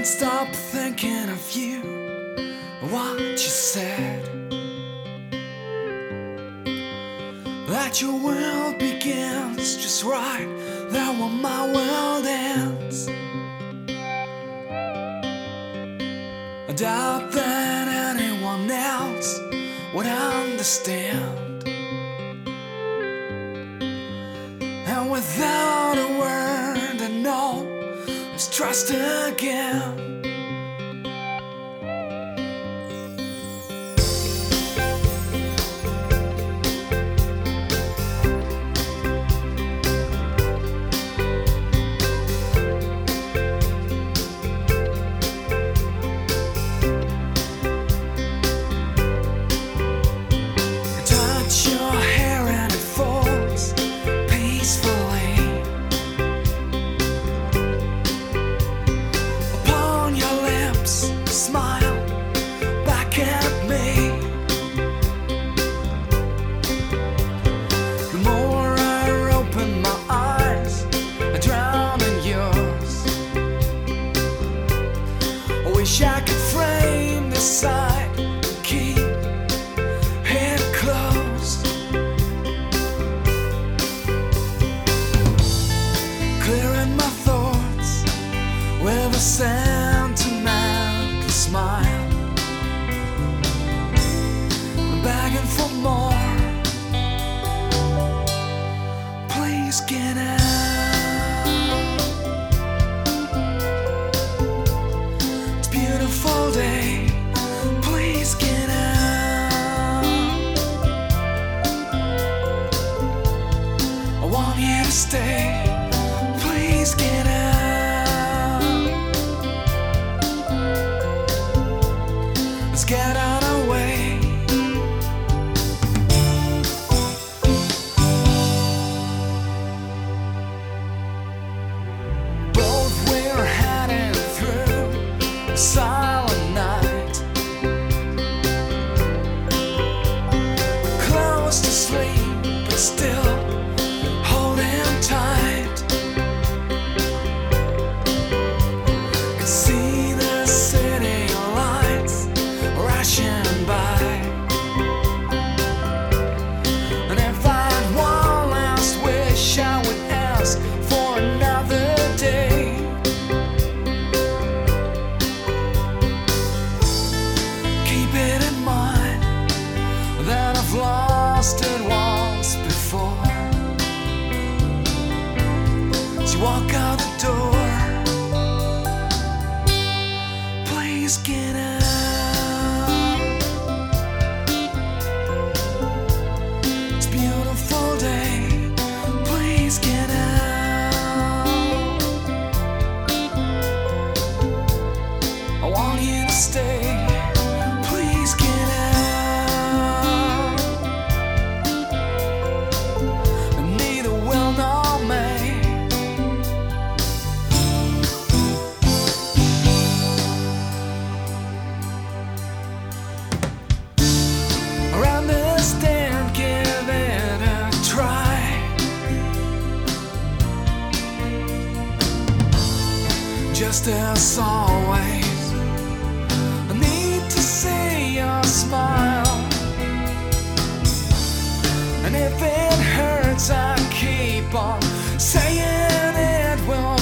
can't stop thinking of you, what you said, that your world begins just right there where my world ends. I doubt that anyone else would understand, and without a word I know it's trust again. Wish I could frame this sight, keep it closed, clearing my thoughts with a sentimental smile, begging for more. Please get out. Beautiful day, please get out. I want you to stay, please get out. Let's get on our way. Both we're heading through silent night, close to sleep, but still holding tight. Could see the city lights rushing by, and if I had one last wish, I would ask for another day. That I've lost it once before. As you walk out the door, please get out. It's a beautiful day, please get out. I want you to stay, please get out. Just as always, I need to see your smile, and if it hurts, I keep on saying it will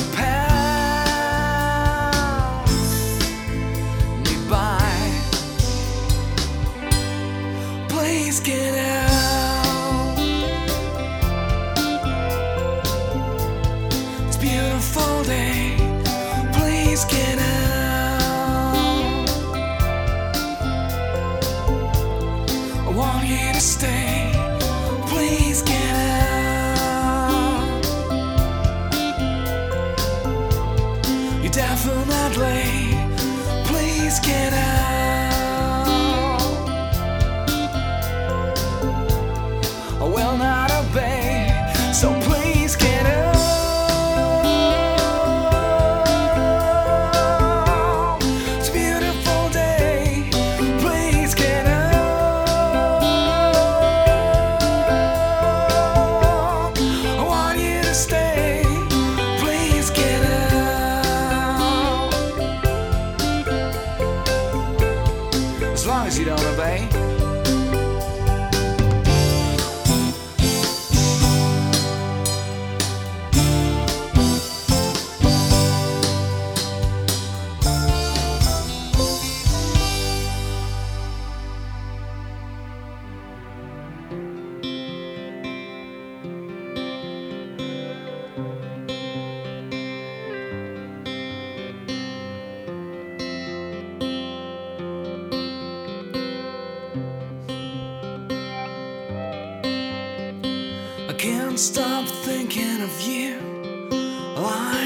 pass me by. Please get out. It's a beautiful day, please get out. I want you to stay, please get out. You definitely, please get out. I will not obey, so please get out. can't stop thinking of you. I